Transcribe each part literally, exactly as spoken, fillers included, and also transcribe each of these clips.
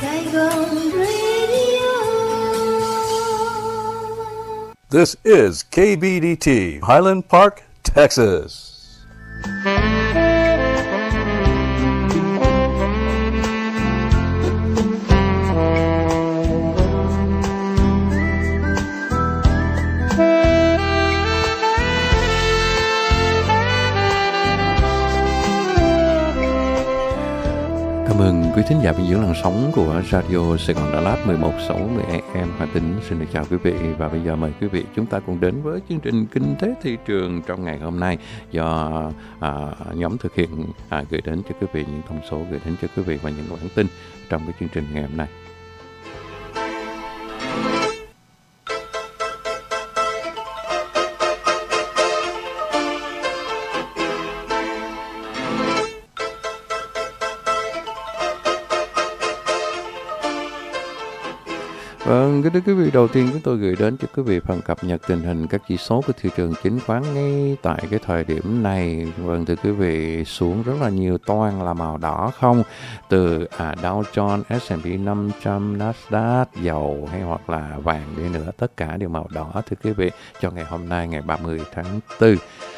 Saigon Radio. This is K B D T, Highland Park, Texas. Cảm ơn quý thính giả bên dưới làn sóng của Radio Sài Gòn Đà Lạt mười một sáu mươi a em Hà Tĩnh. Xin được chào quý vị và bây giờ mời quý vị chúng ta cùng đến với chương trình Kinh tế thị trường trong ngày hôm nay do à, nhóm thực hiện à, gửi đến cho quý vị những thông số gửi đến cho quý vị và những bản tin trong cái chương trình ngày hôm nay. Vâng, thưa quý vị, đầu tiên chúng tôi gửi đến cho quý vị phần cập nhật tình hình các chỉ số của thị trường chứng khoán ngay tại cái thời điểm này. Vâng, thưa quý vị, xuống rất là nhiều, toàn là màu đỏ không. Từ à, Dow Jones, ét and pê năm trăm, Nasdaq, dầu hay hoặc là vàng đi nữa, tất cả đều màu đỏ thưa quý vị cho ngày hôm nay ngày ba mươi tháng tư.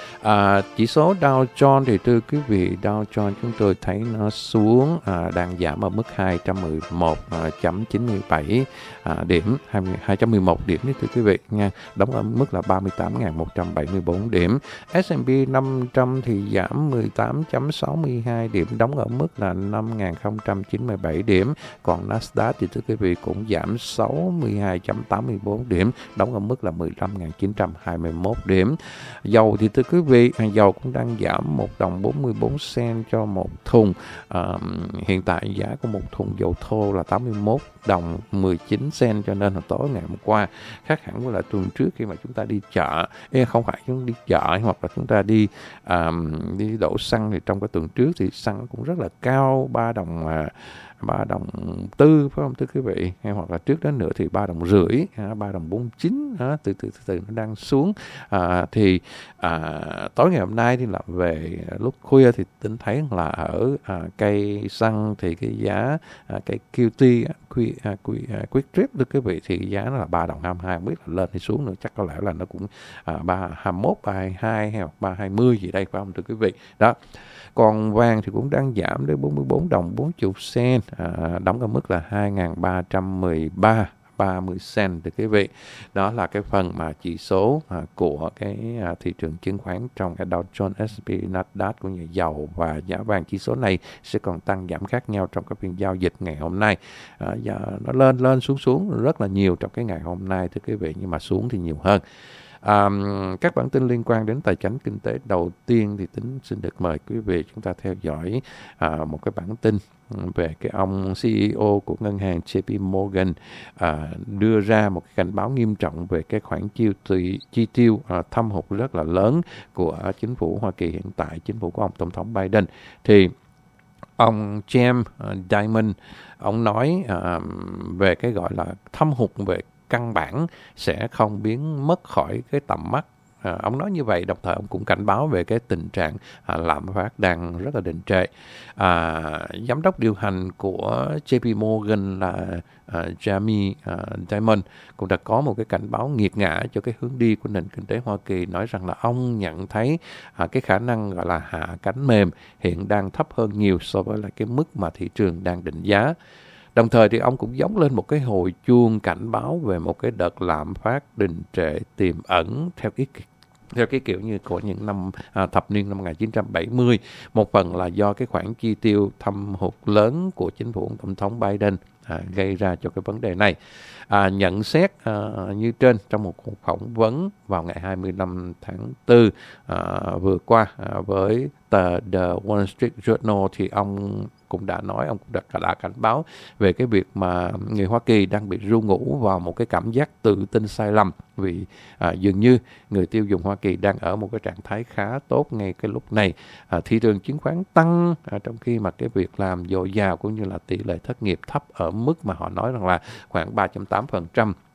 À, chỉ số Dow Jones thì thưa quý vị, Dow Jones chúng tôi thấy nó xuống, à, đang giảm ở mức hai trăm mười một phẩy chín mươi bảy à, điểm, hai trăm mười một điểm đấy thưa quý vị nha, đóng ở mức là ba mươi tám nghìn một trăm bảy mươi tư điểm. ét and pê năm trăm thì giảm mười tám phẩy sáu mươi hai điểm, đóng ở mức là năm nghìn không trăm chín mươi bảy điểm. Còn Nasdaq thì thưa quý vị cũng giảm sáu mươi hai phẩy tám mươi tư điểm, đóng ở mức là mười lăm nghìn chín trăm hai mươi mốt điểm. Dầu thì thưa quý vị, dầu cũng đang giảm một đồng bốn mươi bốn cent cho một thùng. À, hiện tại giá của một thùng dầu thô là tám mươi mốt đồng mười chín cent, cho nên là tối ngày hôm qua khác hẳn với lại tuần trước khi mà chúng ta đi chợ, Ê, không phải chúng đi chợ hoặc là chúng ta đi à, đi đổ xăng, thì trong cái tuần trước thì xăng cũng rất là cao, ba đồng à, ba đồng tư phải không thưa quý vị, hay hoặc là trước đó nữa thì ba đồng rưỡi, ba đồng bốn chín, từ từ từ từ nó đang xuống. À, thì à, tối ngày hôm nay thì là về lúc khuya thì tính thấy là ở à, cây xăng thì cái giá à, cây quy tê quy à, quy à, Quick Trip thưa quý vị thì giá nó là ba đồng hai mươi hai, không biết là lên hay xuống nữa, chắc có lẽ là nó cũng à, ba hai mươi mốt, ba hai hai hay ba hai mươi gì đây phải không thưa quý vị. Đó. Còn vàng thì cũng đang giảm đến bốn mươi bốn đồng bốn mươi cent, à, đóng ở mức là hai nghìn ba trăm mười ba ba mươi cent thưa quý vị. Đó là cái phần mà chỉ số à, của cái à, thị trường chứng khoán trong cái Dow Jones, ét and pê, Nasdaq cũng như dầu và giá vàng. Chỉ số này sẽ còn tăng giảm khác nhau trong các phiên giao dịch ngày hôm nay. À, giờ nó lên lên xuống xuống rất là nhiều trong cái ngày hôm nay thưa quý vị, nhưng mà xuống thì nhiều hơn. À, các bản tin liên quan đến tài chính kinh tế, đầu tiên thì Tính xin được mời quý vị chúng ta theo dõi à, một cái bản tin về cái ông xê e ô của ngân hàng J P Morgan à, đưa ra một cái cảnh báo nghiêm trọng về cái khoản chi, chi tiêu à, thâm hụt rất là lớn của chính phủ Hoa Kỳ hiện tại, chính phủ của ông Tổng thống Biden. Thì ông James uh, Dimon, ông nói uh, về cái gọi là thâm hụt về căn bản sẽ không biến mất khỏi cái tầm mắt. À, ông nói như vậy, đồng thời ông cũng cảnh báo về cái tình trạng à, lạm phát đang rất là đình trệ. À, giám đốc điều hành của J P Morgan là à, Jamie à, Dimon cũng đã có một cái cảnh báo nghiệt ngã cho cái hướng đi của nền kinh tế Hoa Kỳ, nói rằng là ông nhận thấy à, cái khả năng gọi là hạ cánh mềm hiện đang thấp hơn nhiều so với là cái mức mà thị trường đang định giá. Đồng thời thì ông cũng gióng lên một cái hồi chuông cảnh báo về một cái đợt lạm phát đình trệ tiềm ẩn theo cái theo cái kiểu như của những năm à, thập niên năm một nghìn chín trăm bảy mươi. Một phần là do cái khoản chi tiêu thâm hụt lớn của chính phủ Tổng thống Biden à, gây ra cho cái vấn đề này. À, nhận xét à, như trên trong một cuộc phỏng vấn vào ngày hai mươi lăm tháng tư à, vừa qua à, với tờ The Wall Street Journal, thì ông cũng đã nói, ông cũng đã, đã cảnh báo về cái việc mà người Hoa Kỳ đang bị ru ngủ vào một cái cảm giác tự tin sai lầm, vì à, dường như người tiêu dùng Hoa Kỳ đang ở một cái trạng thái khá tốt ngay cái lúc này. À, thị trường chứng khoán tăng à, trong khi mà cái việc làm dồi dào cũng như là tỷ lệ thất nghiệp thấp ở mức mà họ nói rằng là khoảng ba phẩy tám phần trăm.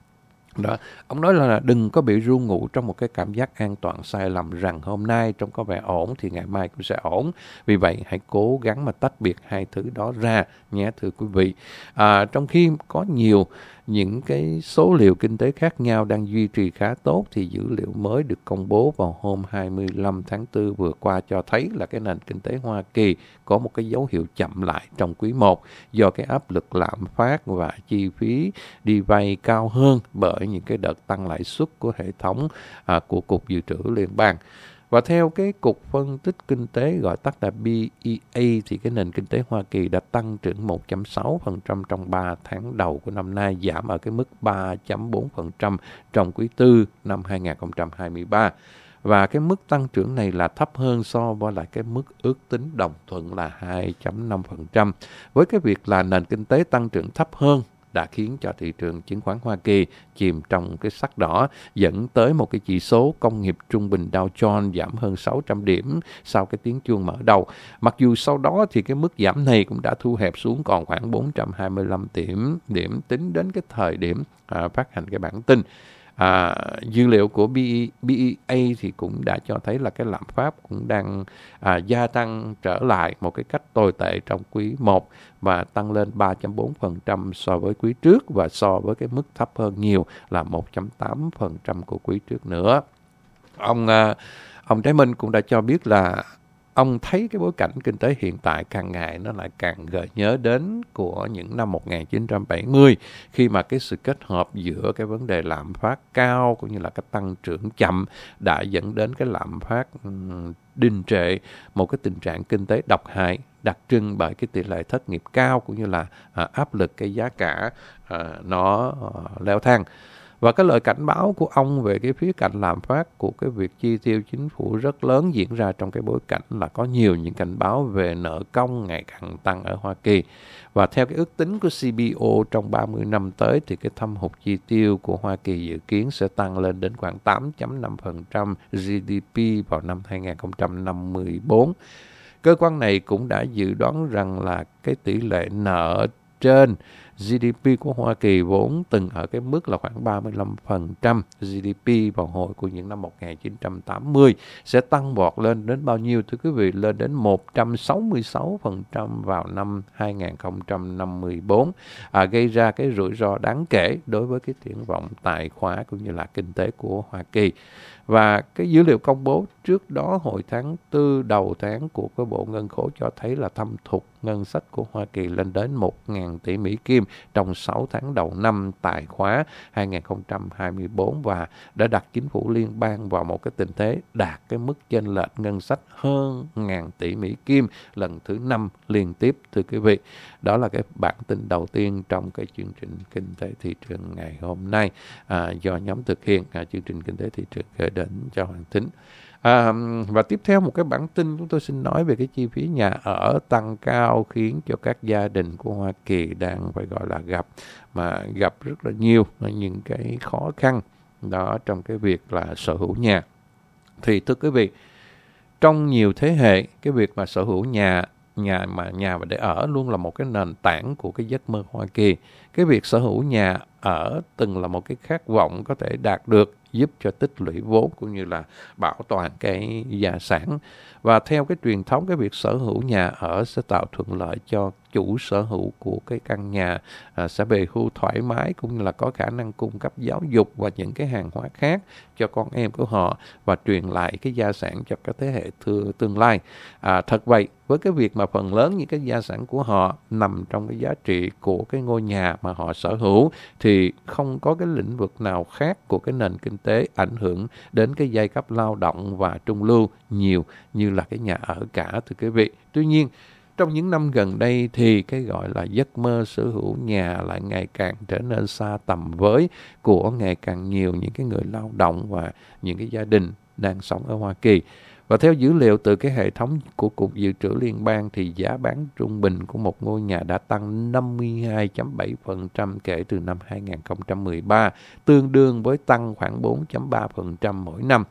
Đó, ông nói là đừng có bị ru ngủ trong một cái cảm giác an toàn sai lầm rằng hôm nay trông có vẻ ổn thì ngày mai cũng sẽ ổn. Vì vậy hãy cố gắng mà tách biệt hai thứ đó ra nhé thưa quý vị. À, trong khi có nhiều những cái số liệu kinh tế khác nhau đang duy trì khá tốt thì dữ liệu mới được công bố vào hôm hai mươi lăm tháng tư vừa qua cho thấy là cái nền kinh tế Hoa Kỳ có một cái dấu hiệu chậm lại trong quý một do cái áp lực lạm phát và chi phí đi vay cao hơn bởi những cái đợt tăng lãi suất của hệ thống à, của Cục Dự trữ Liên bang. Và theo cái Cục Phân tích Kinh tế gọi tắt là B E A thì cái nền kinh tế Hoa Kỳ đã tăng trưởng một phẩy sáu phần trăm trong ba tháng đầu của năm nay, giảm ở cái mức ba phẩy bốn phần trăm trong quý tư năm hai không hai ba. Và cái mức tăng trưởng này là thấp hơn so với lại cái mức ước tính đồng thuận là hai phẩy năm phần trăm. Với cái việc là nền kinh tế tăng trưởng thấp hơn đã khiến cho thị trường chứng khoán Hoa Kỳ chìm trong cái sắc đỏ, dẫn tới một cái chỉ số công nghiệp trung bình Dow Jones giảm hơn sáu trăm điểm sau cái tiếng chuông mở đầu. Mặc dù sau đó thì cái mức giảm này cũng đã thu hẹp xuống còn khoảng bốn trăm hai mươi lăm điểm, điểm tính đến cái thời điểm à, phát hành cái bản tin. À, dữ liệu của B E A thì cũng đã cho thấy là cái lạm phát cũng đang à, gia tăng trở lại một cái cách tồi tệ trong quý một và tăng lên ba phẩy bốn phần trăm so với quý trước và so với cái mức thấp hơn nhiều là một phẩy tám phần trăm của quý trước nữa. Ông à, ông Trái Minh cũng đã cho biết là ông thấy cái bối cảnh kinh tế hiện tại càng ngày nó lại càng gợi nhớ đến của những năm một nghìn chín trăm bảy mươi khi mà cái sự kết hợp giữa cái vấn đề lạm phát cao cũng như là cái tăng trưởng chậm đã dẫn đến cái lạm phát um, đình trệ, một cái tình trạng kinh tế độc hại đặc trưng bởi cái tỷ lệ thất nghiệp cao cũng như là à, áp lực cái giá cả à, nó à, leo thang. Và cái lời cảnh báo của ông về cái phía cạnh lạm phát của cái việc chi tiêu chính phủ rất lớn diễn ra trong cái bối cảnh là có nhiều những cảnh báo về nợ công ngày càng tăng ở Hoa Kỳ. Và theo cái ước tính của C B O trong ba mươi năm tới thì cái thâm hụt chi tiêu của Hoa Kỳ dự kiến sẽ tăng lên đến khoảng tám phẩy năm phần trăm G D P vào năm hai không năm bốn. Cơ quan này cũng đã dự đoán rằng là cái tỷ lệ nợ trên G D P của Hoa Kỳ vốn từng ở cái mức là khoảng ba mươi lăm phần trăm G D P vào hồi của những năm một nghìn chín trăm tám mươi sẽ tăng vọt lên đến bao nhiêu thưa quý vị? Lên đến một trăm sáu mươi sáu phần trăm vào năm hai không năm bốn, à, gây ra cái rủi ro đáng kể đối với cái triển vọng tài khóa cũng như là kinh tế của Hoa Kỳ. Và cái dữ liệu công bố trước đó hồi tháng tư đầu tháng của cái Bộ Ngân khố cho thấy là thâm hụt ngân sách của Hoa Kỳ lên đến một nghìn tỷ Mỹ Kim trong sáu tháng đầu năm tài khóa hai không hai tư và đã đặt chính phủ liên bang vào một cái tình thế đạt cái mức chênh lệch ngân sách hơn một nghìn tỷ Mỹ Kim lần thứ năm liên tiếp thưa quý vị. Đó là cái bản tin đầu tiên trong cái chương trình Kinh tế thị trường ngày hôm nay à, do nhóm thực hiện à, chương trình Kinh tế thị trường gửi đến cho Hoàng Thính. À, và tiếp theo một cái bản tin chúng tôi xin nói về cái chi phí nhà ở tăng cao khiến cho các gia đình của Hoa Kỳ đang phải gọi là gặp mà gặp rất là nhiều những cái khó khăn đó trong cái việc là sở hữu nhà. Thì thưa quý vị, trong nhiều thế hệ cái việc mà sở hữu nhà nhà mà nhà mà để ở luôn là một cái nền tảng của cái giấc mơ Hoa Kỳ. Cái việc sở hữu nhà ở từng là một cái khát vọng có thể đạt được, giúp cho tích lũy vốn cũng như là bảo toàn cái gia sản. Và theo cái truyền thống, cái việc sở hữu nhà ở sẽ tạo thuận lợi cho chủ sở hữu của cái căn nhà à, sẽ về hưu thoải mái cũng như là có khả năng cung cấp giáo dục và những cái hàng hóa khác cho con em của họ và truyền lại cái gia sản cho các thế hệ thưa, tương lai. À, thật vậy, với cái việc mà phần lớn những cái gia sản của họ nằm trong cái giá trị của cái ngôi nhà mà họ sở hữu thì không có cái lĩnh vực nào khác của cái nền kinh tế ảnh hưởng đến cái giai cấp lao động và trung lưu nhiều như là cái nhà ở cả thưa quý vị. Tuy nhiên, trong những năm gần đây thì cái gọi là giấc mơ sở hữu nhà lại ngày càng trở nên xa tầm với của ngày càng nhiều những cái người lao động và những cái gia đình đang sống ở Hoa Kỳ. Và theo dữ liệu từ cái hệ thống của Cục Dự trữ Liên bang thì giá bán trung bình của một ngôi nhà đã tăng năm mươi hai phẩy bảy phần trăm kể từ năm hai không một ba, tương đương với tăng khoảng bốn phẩy ba phần trăm mỗi năm.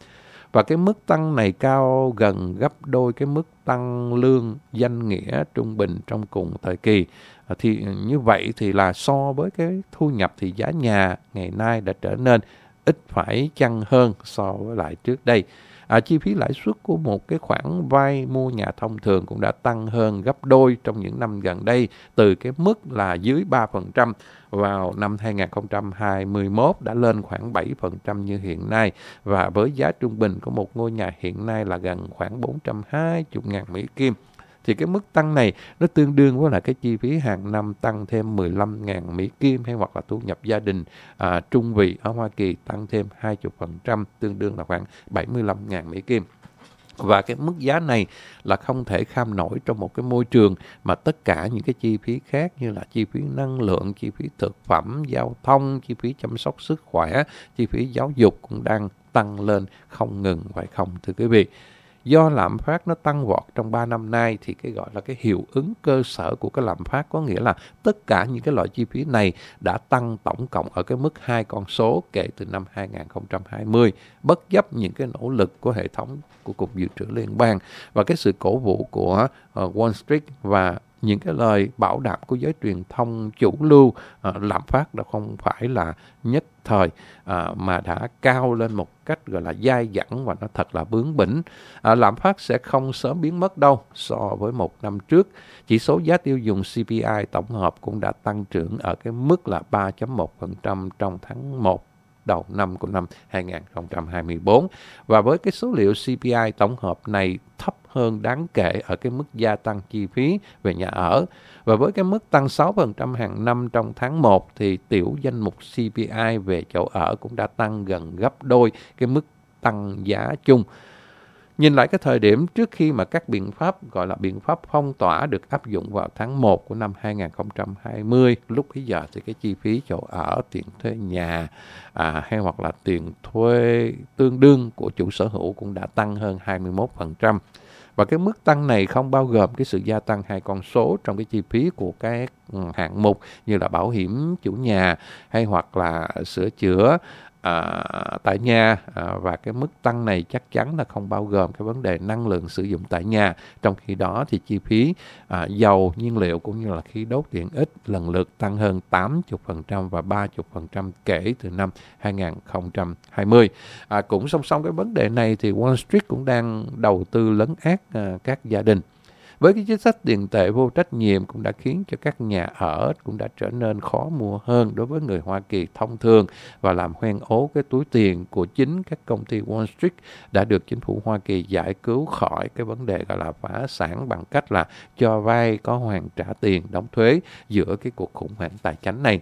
Và cái mức tăng này cao gần gấp đôi cái mức tăng lương danh nghĩa trung bình trong cùng thời kỳ. Thì như vậy thì là so với cái thu nhập thì giá nhà ngày nay đã trở nên ít phải chăng hơn so với lại trước đây. À, chi phí lãi suất của một cái khoản vay mua nhà thông thường cũng đã tăng hơn gấp đôi trong những năm gần đây, từ cái mức là dưới ba phần trăm vào năm hai không hai mốt đã lên khoảng bảy phần trăm như hiện nay. Và với giá trung bình của một ngôi nhà hiện nay là gần khoảng bốn trăm hai mươi nghìn Mỹ Kim. Thì cái mức tăng này nó tương đương với là cái chi phí hàng năm tăng thêm mười lăm nghìn Mỹ Kim, hay hoặc là thu nhập gia đình à, trung vị ở Hoa Kỳ tăng thêm hai mươi phần trăm, tương đương là khoảng bảy mươi lăm nghìn Mỹ Kim. Và cái mức giá này là không thể kham nổi trong một cái môi trường mà tất cả những cái chi phí khác như là chi phí năng lượng, chi phí thực phẩm, giao thông, chi phí chăm sóc sức khỏe, chi phí giáo dục cũng đang tăng lên không ngừng, phải không thưa quý vị? Do lạm phát nó tăng vọt trong ba năm nay thì cái gọi là cái hiệu ứng cơ sở của cái lạm phát có nghĩa là tất cả những cái loại chi phí này đã tăng tổng cộng ở cái mức hai con số kể từ năm hai không hai không, bất chấp những cái nỗ lực của hệ thống của Cục Dự trữ Liên bang và cái sự cổ vũ của uh, Wall Street và những cái lời bảo đảm của giới truyền thông chủ lưu. uh, lạm phát đã không phải là nhất thời uh, mà đã cao lên một cách gọi là dai dẳng và nó thật là bướng bỉnh. uh, lạm phát sẽ không sớm biến mất đâu. So với một năm trước, chỉ số giá tiêu dùng xê pê i tổng hợp cũng đã tăng trưởng ở cái mức là ba phẩy một phần trăm trong tháng một đầu năm của năm hai không hai tư. Và với cái số liệu xê pê i tổng hợp này thấp hơn đáng kể ở cái mức gia tăng chi phí về nhà ở. Và với cái mức tăng sáu phần trăm hàng năm trong tháng một thì tiểu danh mục xê pê i về chỗ ở cũng đã tăng gần gấp đôi cái mức tăng giá chung. Nhìn lại cái thời điểm trước khi mà các biện pháp gọi là biện pháp phong tỏa được áp dụng vào tháng một của năm hai không hai không, lúc bấy giờ thì cái chi phí chỗ ở, tiền thuê nhà à, hay hoặc là tiền thuê tương đương của chủ sở hữu cũng đã tăng hơn hai mươi mốt phần trăm. Và cái mức tăng này không bao gồm cái sự gia tăng hai con số trong cái chi phí của các hạng mục như là bảo hiểm chủ nhà hay hoặc là sửa chữa À, tại nhà à, và cái mức tăng này chắc chắn là không bao gồm cái vấn đề năng lượng sử dụng tại nhà. Trong khi đó thì chi phí à, dầu, nhiên liệu cũng như là khí đốt tiện ích lần lượt tăng hơn tám mươi phần trăm và ba mươi phần trăm kể từ năm hai không hai không. À, cũng song song cái vấn đề này thì Wall Street cũng đang đầu tư lấn át à, các gia đình. Với cái chính sách tiền tệ vô trách nhiệm cũng đã khiến cho các nhà ở cũng đã trở nên khó mua hơn đối với người Hoa Kỳ thông thường và làm hoen ố cái túi tiền của chính các công ty Wall Street đã được chính phủ Hoa Kỳ giải cứu khỏi cái vấn đề gọi là phá sản bằng cách là cho vay có hoàn trả tiền đóng thuế giữa cái cuộc khủng hoảng tài chính này.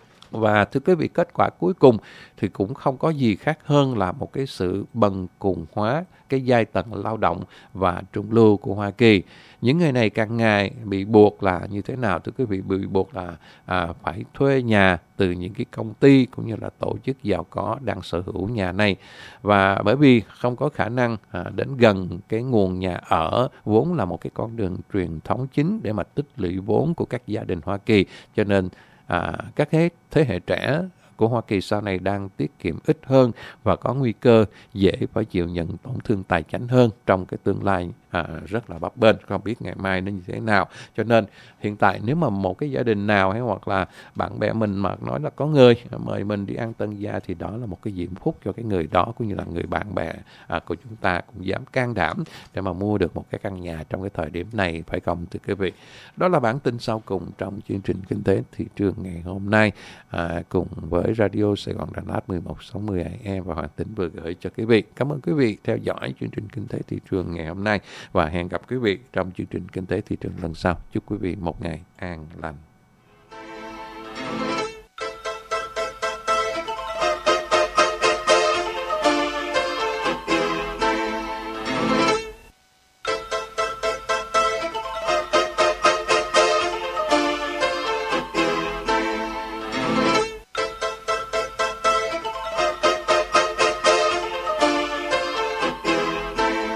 Và thưa quý vị, kết quả cuối cùng thì cũng không có gì khác hơn là một cái sự bần cùng hóa cái giai tầng lao động và trung lưu của Hoa Kỳ. Những người này càng ngày bị buộc là như thế nào? Thưa quý vị, bị buộc là à, phải thuê nhà từ những cái công ty cũng như là tổ chức giàu có đang sở hữu nhà này. Và bởi vì không có khả năng à, đến gần cái nguồn nhà ở vốn là một cái con đường truyền thống chính để mà tích lũy vốn của các gia đình Hoa Kỳ, cho nên À, các thế, thế hệ trẻ của Hoa Kỳ sau này đang tiết kiệm ít hơn và có nguy cơ dễ phải chịu nhận tổn thương tài chính hơn trong cái tương lai à, rất là bấp bênh, không biết ngày mai nó như thế nào. Cho nên hiện tại nếu mà một cái gia đình nào hay hoặc là bạn bè mình mà nói là có người mời mình đi ăn tân gia thì đó là một cái diễm phúc cho cái người đó cũng như là người bạn bè à, của chúng ta cũng dám can đảm để mà mua được một cái căn nhà trong cái thời điểm này, phải không thưa quý vị? Đó là bản tin sau cùng trong chương trình Kinh tế Thị trường ngày hôm nay à, cùng với Radio Sài Gòn Đà Lạt mười một sáu mươi a em và Hoàng Tính vừa gửi cho quý vị. Cảm ơn quý vị theo dõi chương trình Kinh tế Thị trường ngày hôm nay và hẹn gặp quý vị trong chương trình Kinh tế Thị trường lần sau. Chúc quý vị một ngày an lành.